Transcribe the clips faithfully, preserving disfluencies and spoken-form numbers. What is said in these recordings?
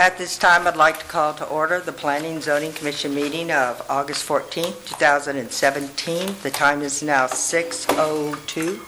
At this time, I'd like to call to order the Planning and Zoning Commission meeting of August fourteenth, two thousand seventeen. The time is now six oh two.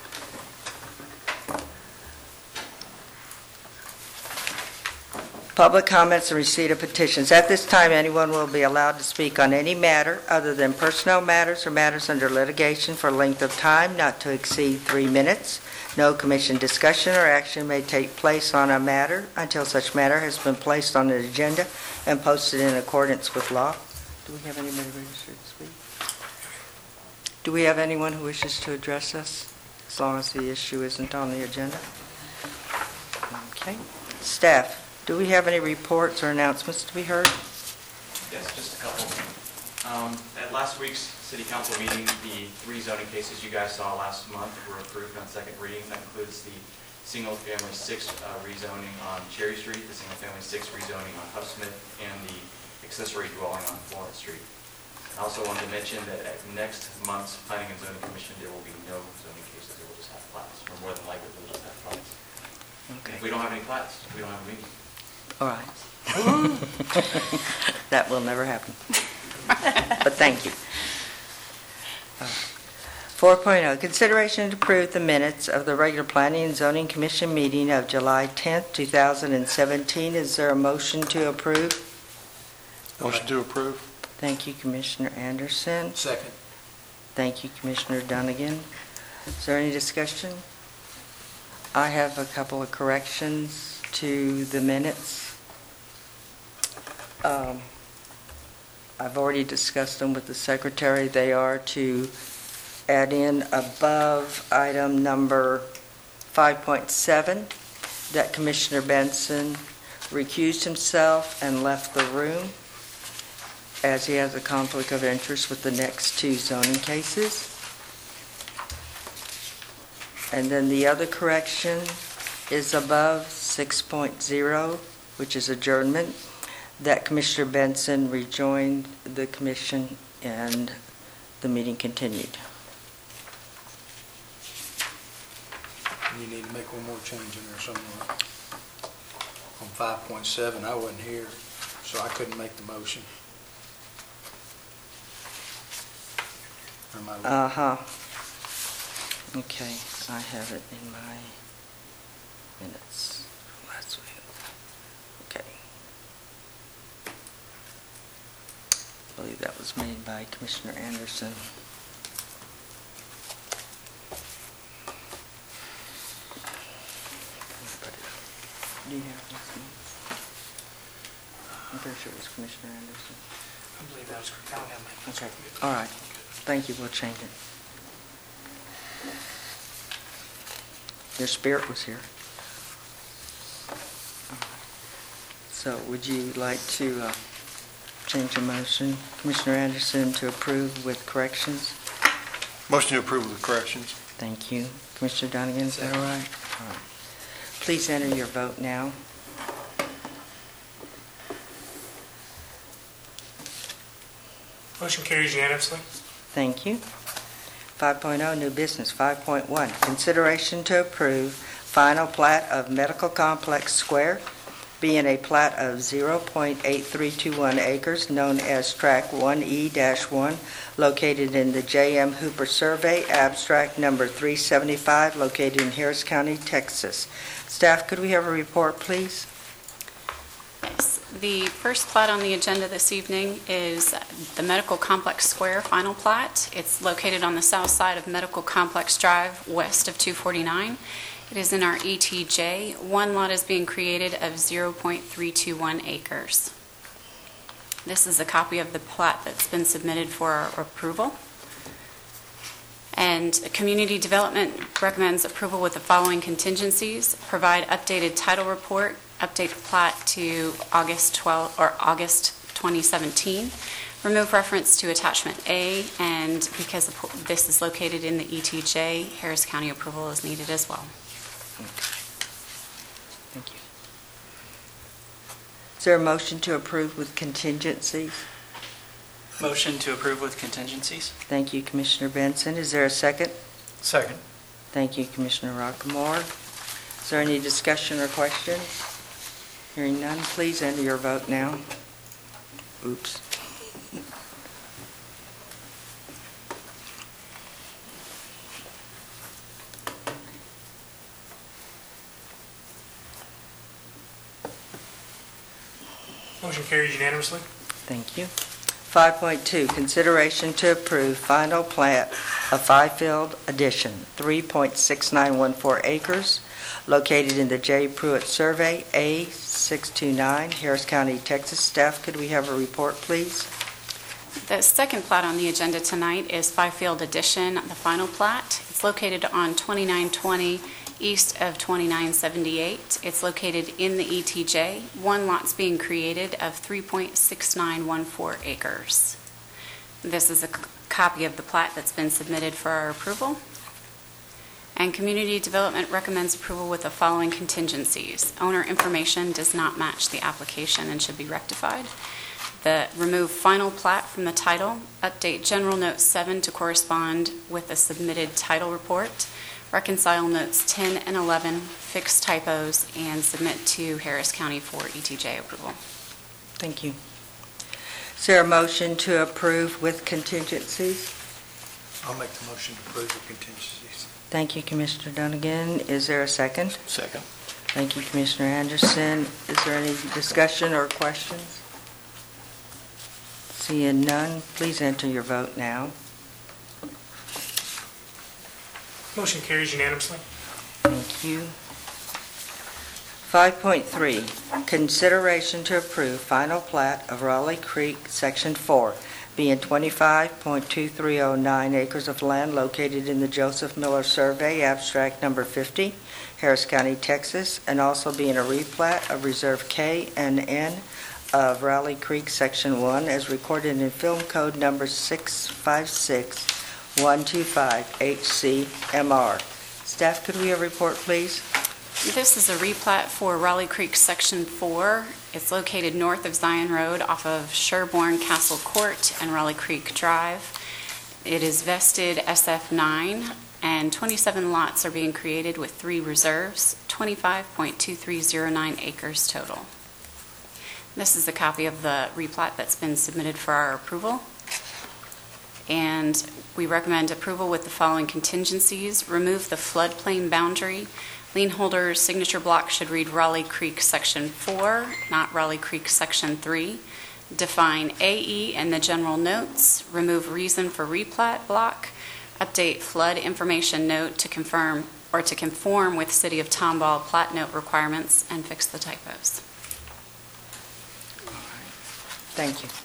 Public comments and receipt of petitions. At this time, anyone will be allowed to speak on any matter other than personnel matters or matters under litigation for a length of time not to exceed three minutes. No commission discussion or action may take place on a matter until such matter has been placed on the agenda and posted in accordance with law. Do we have anybody registered to speak? Do we have anyone who wishes to address us, as long as the issue isn't on the agenda? Okay. Staff, do we have any reports or announcements to be heard? Yes, just a couple. Um, at last week's City Council meeting, the three zoning cases you guys saw last month were approved on second reading. That includes the single-family six uh, rezoning on Cherry Street, the single-family six rezoning on Huffsmith, and the accessory dwelling on Florence Street. I also wanted to mention that at next month's Planning and Zoning Commission, there will be no zoning cases. They will just have plats, or more than likely, we'll just have plats. Okay. If we don't have any plats, we don't have a meeting. All right. That will never happen. But thank you. Uh, four point oh, consideration to approve the minutes of the regular Planning and Zoning Commission meeting of July tenth, two thousand seventeen. Is there a motion to approve? Motion to approve. Thank you, Commissioner Anderson. Second. Thank you, Commissioner Dunnigan. Is there any discussion? I have a couple of corrections to the minutes. Um, I've already discussed them with the secretary. They are to add in above item number five point seven that Commissioner Benson recused himself and left the room as he has a conflict of interest with the next two zoning cases. And then the other correction is above six point oh, which is adjournment, that Commissioner Benson rejoined the commission and the meeting continued. You need to make one more change in there somewhere. On five point seven, I wasn't here, so I couldn't make the motion. Or am I- Uh-huh. Okay, I have it in my minutes from last week. Okay. I believe that was made by Commissioner Anderson. Do you have this one? I'm pretty sure it was Commissioner Anderson. I believe that was correct. I don't have my notes. Okay, all right. Thank you, we'll change it. Your spirit was here. So would you like to uh, change your motion, Commissioner Anderson, to approve with corrections? Motion to approve with corrections. Thank you. Commissioner Donegan, is that all right? All right. Please enter your vote now. Motion carries unanimously. Thank you. five point oh, new business. five point one, consideration to approve final plat of Medical Complex Square, being a plat of zero point eight three two one acres, known as Tract one E one, located in the J M Hooper Survey, abstract number three seventy-five, located in Harris County, Texas. Staff, could we have a report, please? Yes. The first plat on the agenda this evening is the Medical Complex Square final plat. It's located on the south side of Medical Complex Drive, west of two forty-nine. It is in our E T J. One lot is being created of zero point three two one acres. This is a copy of the plat that's been submitted for our approval. And Community Development recommends approval with the following contingencies: provide updated title report, update the plat to August twelfth or August twenty seventeen, remove reference to attachment A, and because this is located in the E T J, Harris County approval is needed as well. Okay. Thank you. Is there a motion to approve with contingencies? Motion to approve with contingencies. Thank you, Commissioner Benson. Is there a second? Second. Thank you, Commissioner Rockamore. Is there any discussion or question? Hearing none, please enter your vote now. Oops. Motion carries unanimously. Thank you. five point two, consideration to approve final plat of Fifield Addition, three point six nine one four acres, located in the J. Pruitt Survey, A six two nine, Harris County, Texas. Staff, could we have a report, please? The second plat on the agenda tonight is Fifield Addition, the final plat. It's located on twenty-nine twenty east of twenty-nine seventy-eight. It's located in the E T J. One lot's being created of three point six nine one four acres. This is a c- copy of the plat that's been submitted for our approval. And Community Development recommends approval with the following contingencies. Owner information does not match the application and should be rectified. The remove final plat from the title, update General Note seven to correspond with the submitted title report, reconcile Notes ten and eleven, fix typos, and submit to Harris County for E T J approval. Thank you. Is there a motion to approve with contingencies? I'll make the motion to approve the contingencies. Thank you, Commissioner Dunnigan. Is there a second? Second. Thank you, Commissioner Anderson. Is there any discussion or questions? Seeing none, please enter your vote now. Motion carries unanimously. Thank you. five point three, consideration to approve final plat of Raleigh Creek, Section four, being twenty-five point two three oh nine acres of land located in the Joseph Miller Survey, abstract number fifty, Harris County, Texas, and also being a replat of Reserve K and N of Raleigh Creek, Section one, as recorded in Film Code number six five six one two five H C M R. Staff, could we have a report, please? This is a replat for Raleigh Creek Section four. It's located north of Zion Road off of Sherborne Castle Court and Raleigh Creek Drive. It is vested S F nine, and twenty-seven lots are being created with three reserves, twenty-five point two three oh nine acres total. This is a copy of the replat that's been submitted for our approval. And we recommend approval with the following contingencies. Remove the floodplain boundary. Lien holder's signature block should read Raleigh Creek Section four, not Raleigh Creek Section three. Define A E in the general notes. Remove reason for replat block. Update flood information note to confirm or to conform with City of Tomball plat note requirements, and fix the typos. Thank you.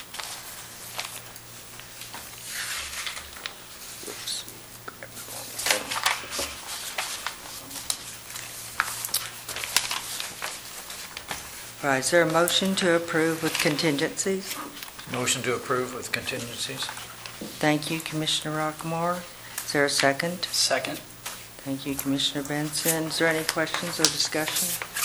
All right, is there a motion to approve with contingencies? Motion to approve with contingencies. Thank you, Commissioner Rockmore. Is there a second? Second. Thank you, Commissioner Benson. Is there any questions or discussion?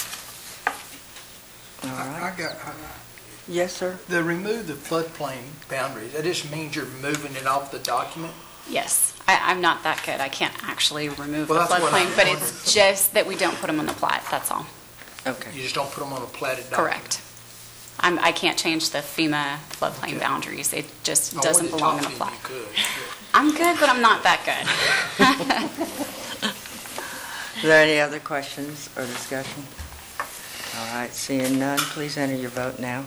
All I I right. got, I- Yes, sir. the remove the floodplain boundaries, that just means you're moving it off the document? Yes, I, I'm not that good. I can't actually remove the Well, that's what I'm floodplain, but wondering. it's just that we don't put them on the plat, that's all. Okay. You just don't put them on a platted document? Correct. I'm, I can't change the FEMA floodplain boundaries. It just I doesn't wanted to belong in talk the to you plat. if you could. I'm good, but I'm not that good. Is there any other questions or discussion? All right, seeing none, please enter your vote now.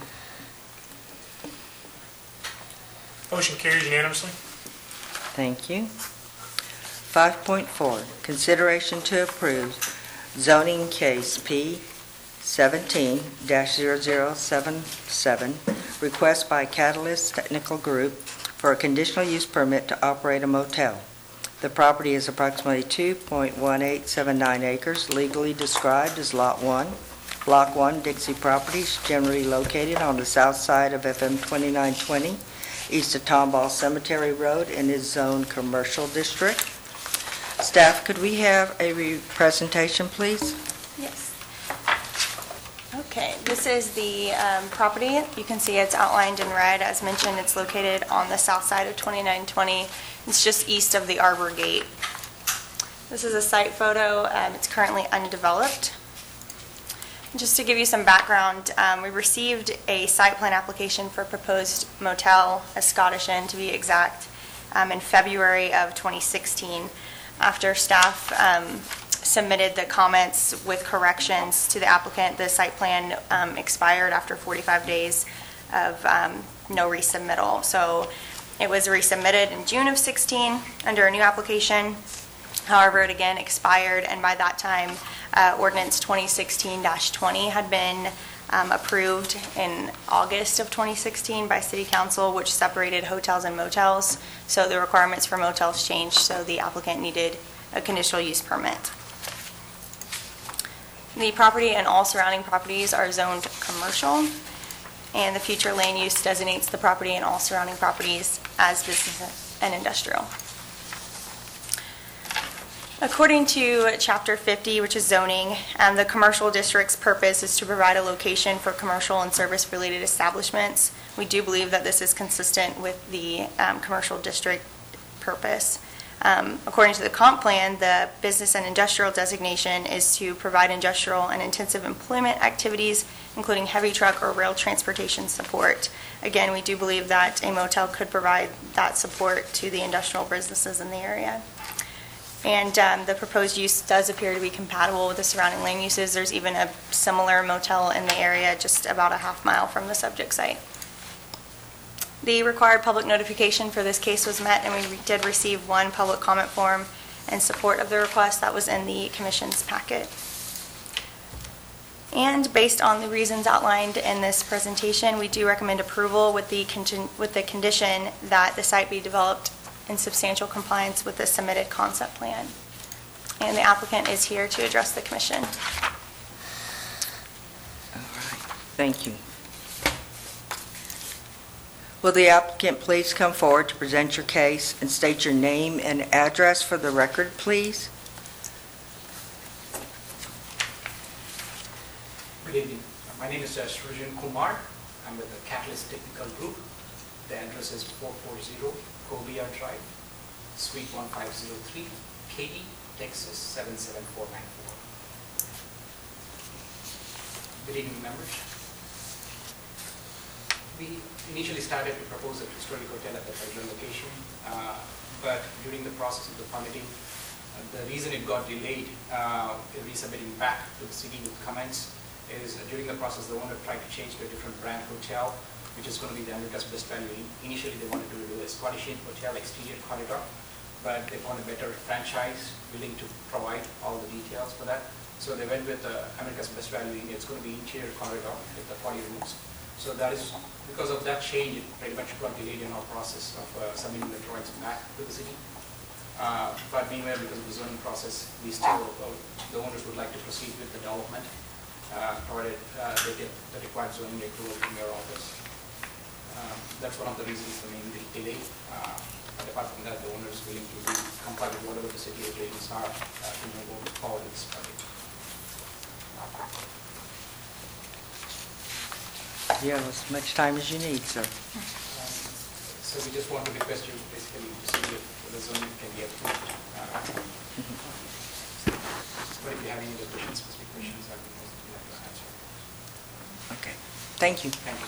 Motion carries unanimously. Thank you. five point four, consideration to approve zoning case P seventeen dash zero zero seven seven, request by Catalyst Technical Group for a conditional use permit to operate a motel. The property is approximately two point one eight seven nine acres, legally described as Lot one. Block one, Dixie Properties, generally located on the south side of F M twenty-nine twenty, east of Tomball Cemetery Road, and is zoned commercial district. Staff, could we have a re- presentation, please? Yes. Okay, this is the um, property. You can see it's outlined in red. As mentioned, it's located on the south side of twenty-nine twenty. It's just east of the Arbor Gate. This is a site photo. Um, It's currently undeveloped. Just to give you some background, um, we received a site plan application for proposed motel, a Scottish Inn to be exact, um, in February of twenty sixteen. After staff um, submitted the comments with corrections to the applicant, the site plan um, expired after forty-five days of um, no resubmittal. So it was resubmitted in June of sixteen under a new application. However, it again expired, and by that time, uh, ordinance twenty sixteen dash twenty had been um, approved in August of twenty sixteen by City Council, which separated hotels and motels. So the requirements for motels changed, so the applicant needed a conditional use permit. The property and all surrounding properties are zoned commercial, and the future land use designates the property and all surrounding properties as business and industrial. According to Chapter fifty, which is zoning, um, the commercial district's purpose is to provide a location for commercial and service-related establishments. We do believe that this is consistent with the um, commercial district purpose. Um, According to the comp plan, the business and industrial designation is to provide industrial and intensive employment activities, including heavy truck or rail transportation support. Again, we do believe that a motel could provide that support to the industrial businesses in the area. And um, the proposed use does appear to be compatible with the surrounding land uses. There's even a similar motel in the area just about a half mile from the subject site. The required public notification for this case was met, and we did receive one public comment form in support of the request that was in the commission's packet. And based on the reasons outlined in this presentation, we do recommend approval with the con- with the condition that the site be developed in substantial compliance with the submitted concept plan. And the applicant is here to address the commission. All right, thank you. Will the applicant please come forward to present your case and state your name and address for the record, please? Good evening. My name is uh, Srujan Kumar. I'm with the Catalyst Technical Group. The address is four forty Cobia Drive, Suite one five zero three, Katy, Texas seven seven four nine four. Good evening, members. We initially started to propose a two-story hotel at the present location, uh, but during the process of the permitting, uh, the reason it got delayed, uh, resubmitting back to the city with comments, is uh, during the process the owner tried to change to a different brand hotel, which is going to be the America's Best Value. Initially they wanted to do a Scottish Inn hotel exterior corridor, but they found a better franchise willing to provide all the details for that. So they went with uh, America's Best Value. It's going to be interior corridor with the forty rooms. So that is, because of that change, it pretty much got delayed in our process of uh, submitting the drawings back to the city. Uh, but meanwhile, because of the zoning process, we still, uh, the owners would like to proceed with the development, uh, provided uh, they get the required zoning approval from your office. Um, that's one of the reasons the main delay. Uh, but apart from that, the owner is willing to do, comply with whatever the city regulations are uh, to move forward with this project. You have as much time as you need, sir. Um, so we just want to request you basically to see if the zoning can be approved. Uh, but if you have any other questions, specific questions, I would be glad to answer. Okay, thank you. Thank you.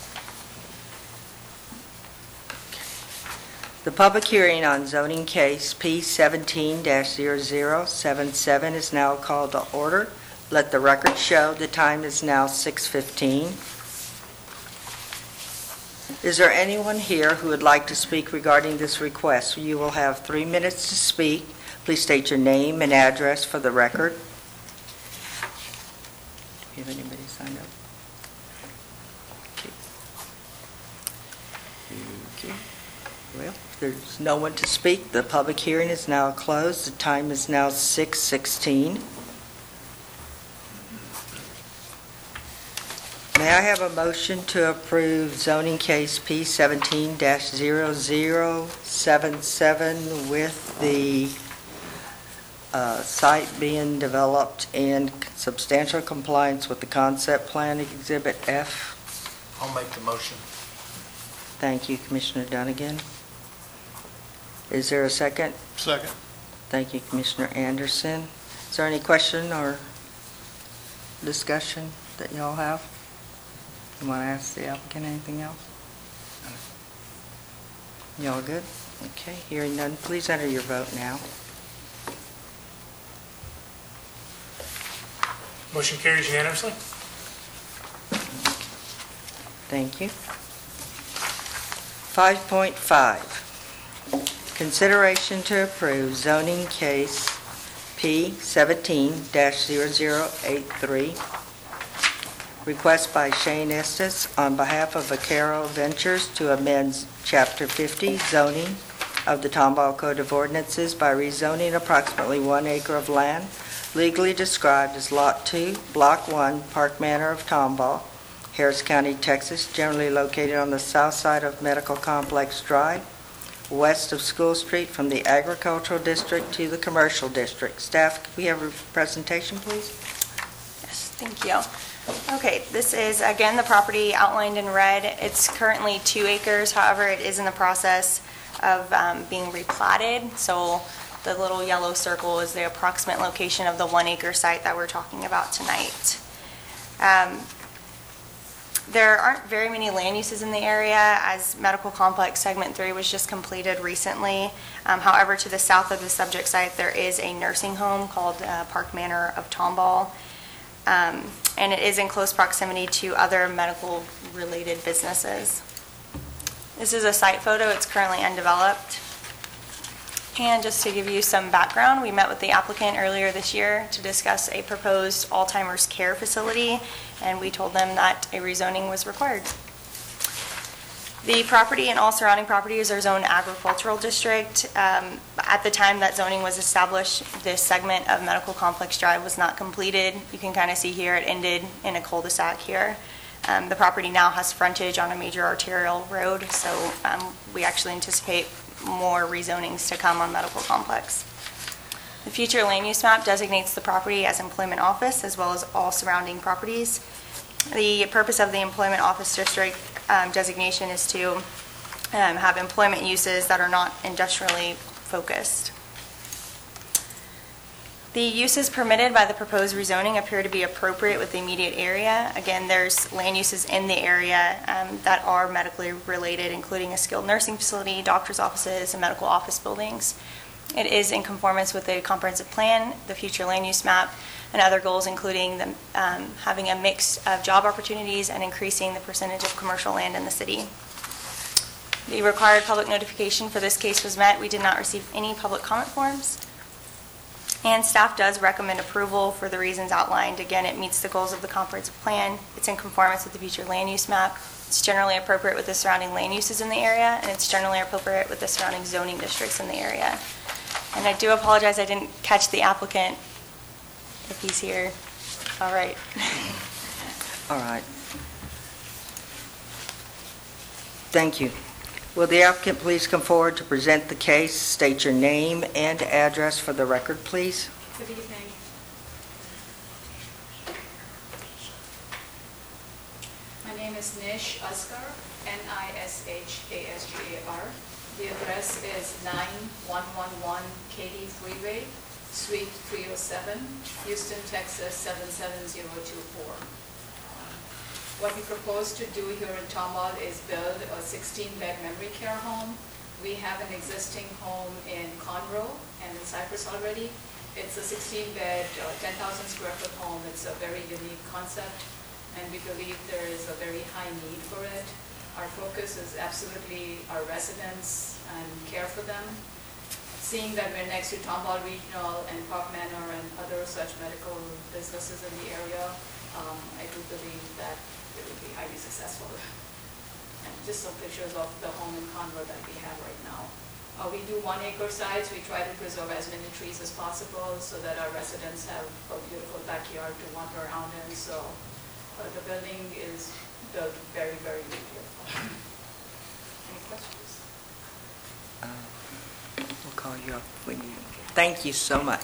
The public hearing on zoning case P seventeen dash zero zero seven seven is now called to order. Let the record show the time is now six fifteen. Is there anyone here who would like to speak regarding this request? You will have three minutes to speak. Please state your name and address for the record. Do you have anybody signed up? Okay. Okay. Well, if there's no one to speak, the public hearing is now closed. The time is now six sixteen. May I have a motion to approve zoning case P seventeen dash zero zero seven seven with the uh, site being developed in substantial compliance with the concept plan Exhibit F? I'll make the motion. Thank you, Commissioner Dunnigan. Is there a second? Second. Thank you, Commissioner Anderson. Is there any question or discussion that y'all have? You want to ask the applicant anything else? Y'all good? Okay, hearing none, please enter your vote now. Motion carries unanimously. Thank you. five point five, consideration to approve zoning case P seventeen dash zero zero eight three, request by Shane Estes on behalf of Vaquero Ventures to amend Chapter fifty zoning of the Tomball Code of Ordinances by rezoning approximately one acre of land legally described as Lot two, Block one, Park Manor of Tomball, Harris County, Texas, generally located on the south side of Medical Complex Drive, west of School Street from the Agricultural District to the Commercial District. Staff, could we have a presentation, please? Yes, thank you. Okay, this is, again, the property outlined in red. It's currently two acres, however, it is in the process of um, being replatted, so the little yellow circle is the approximate location of the one-acre site that we're talking about tonight. Um, There aren't very many land uses in the area, as Medical Complex Segment three was just completed recently. Um, However, to the south of the subject site, there is a nursing home called uh, Park Manor of Tomball. Um, and it is in close proximity to other medical-related businesses. This is a site photo. It's currently undeveloped. And just to give you some background, we met with the applicant earlier this year to discuss a proposed Alzheimer's care facility, and we told them that a rezoning was required. The property and all surrounding properties are zoned agricultural district. Um, At the time that zoning was established, this segment of Medical Complex Drive was not completed. You can kind of see here it ended in a cul-de-sac here. Um, The property now has frontage on a major arterial road, so um, we actually anticipate more rezonings to come on Medical Complex. The future land use map designates the property as employment office as well as all surrounding properties. The purpose of the employment office district um, designation is to um, have employment uses that are not industrially focused. The uses permitted by the proposed rezoning appear to be appropriate with the immediate area. Again, there's land uses in the area um, that are medically related, including a skilled nursing facility, doctor's offices, and medical office buildings. It is in conformance with the comprehensive plan, the future land use map, and other goals, including the, um, having a mix of job opportunities and increasing the percentage of commercial land in the city. The required public notification for this case was met. We did not receive any public comment forms. And staff does recommend approval for the reasons outlined. Again, it meets the goals of the comprehensive plan. It's in conformance with the future land use map. It's generally appropriate with the surrounding land uses in the area, and it's generally appropriate with the surrounding zoning districts in the area. And I do apologize, I didn't catch the applicant, if he's here. All right. All right. Thank you. Will the applicant please come forward to present the case? State your name and address for the record, please. Good evening. My name is Nish Asgar, N I S H A S G A R. The address is nine one one one Katy Freeway, Suite three oh seven, Houston, Texas seven seven zero two four. What we propose to do here in Tomball is build a sixteen-bed memory care home. We have an existing home in Conroe and in Cypress already. It's a sixteen-bed, uh, ten thousand square foot home. It's a very unique concept, and we believe there is a very high need for it. Our focus is absolutely our residents and care for them. Seeing that we're next to Tomball Regional and Park Manor and other such medical businesses in the area, um, I do believe that it will be highly successful. And just some pictures of the home in Conroe that we have right now. Uh, we do one acre sites. We try to preserve as many trees as possible so that our residents have a beautiful backyard to wander around in. So uh, the building is built very, very beautiful. Any questions? Uh, We'll call you up when you... Thank you so much.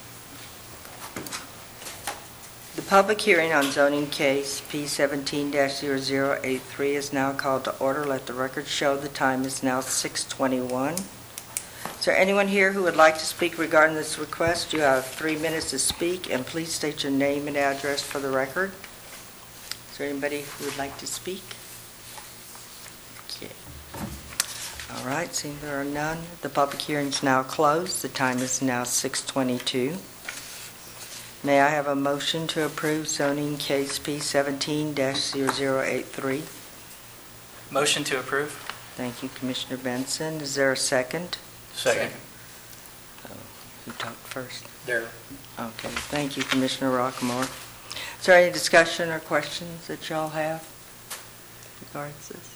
The public hearing on zoning case P seventeen dash zero zero eight three is now called to order. Let the record show the time is now six twenty-one. Is there anyone here who would like to speak regarding this request? You have three minutes to speak, and please state your name and address for the record. Is there anybody who would like to speak? Okay. All right, seeing there are none, the public hearing is now closed. The time is now six twenty-two. May I have a motion to approve zoning case P seventeen dash zero zero eight three? Motion to approve? Thank you, Commissioner Benson. Is there a second? Second. Who talked first? There. Okay, thank you, Commissioner Rockamore. Is there any discussion or questions that y'all have regarding this?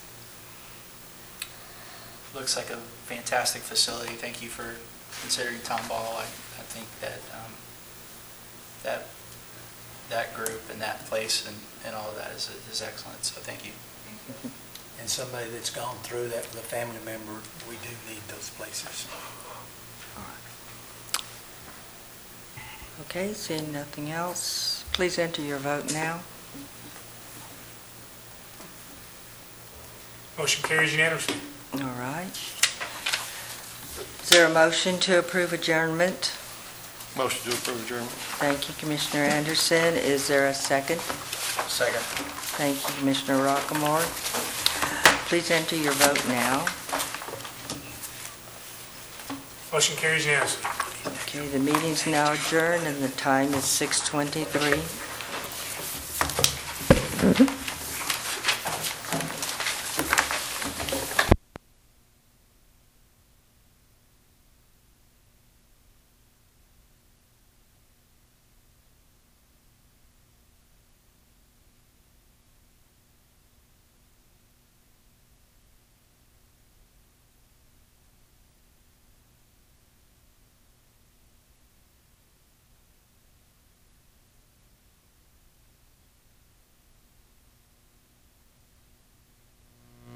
Looks like a fantastic facility. Thank you for considering Tomball. I, I think that um, that that group and that place and, and all of that is, is excellent, so thank you. And somebody that's gone through that with a family member, we do need those places. Okay, seeing nothing else, please enter your vote now. Motion carries unanimously. All right. Is there a motion to approve adjournment? Motion to approve adjournment. Thank you, Commissioner Anderson. Is there a second? Second. Thank you, Commissioner Rockamore. Please enter your vote now. Motion carries unanimously. Okay, the meeting's now adjourned and the time is six twenty-three.